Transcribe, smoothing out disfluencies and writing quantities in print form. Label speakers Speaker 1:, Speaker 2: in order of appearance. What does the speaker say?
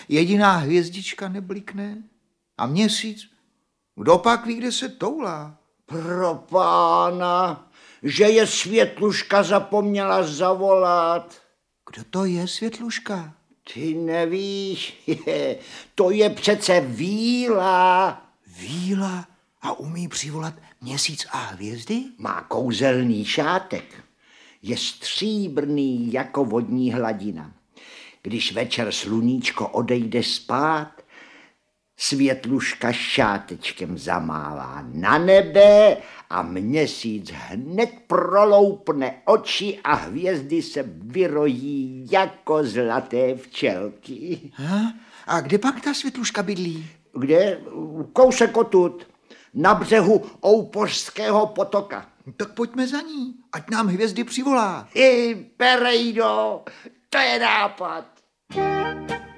Speaker 1: jediná hvězdička neblikne. A měsíc, kdo pak ví, kde se toulá?
Speaker 2: Pro pána, že je Světluška zapomněla zavolat.
Speaker 1: Kdo to je, Světluška?
Speaker 2: Ty nevíš, to je přece Víla.
Speaker 1: Víla a umí přivolat měsíc a hvězdy?
Speaker 2: Má kouzelný šátek. Je stříbrný jako vodní hladina. Když večer sluníčko odejde spát, Světluška šátečkem zamává na nebe a měsíc hned proloupne oči a hvězdy se vyrojí jako zlaté včelky.
Speaker 1: A kde pak ta Světluška bydlí?
Speaker 2: Kde? Kousek odtud, na břehu Oupořského potoka.
Speaker 1: Tak pojďme za ní, ať nám hvězdy přivolá.
Speaker 2: Perejdo, to je nápad.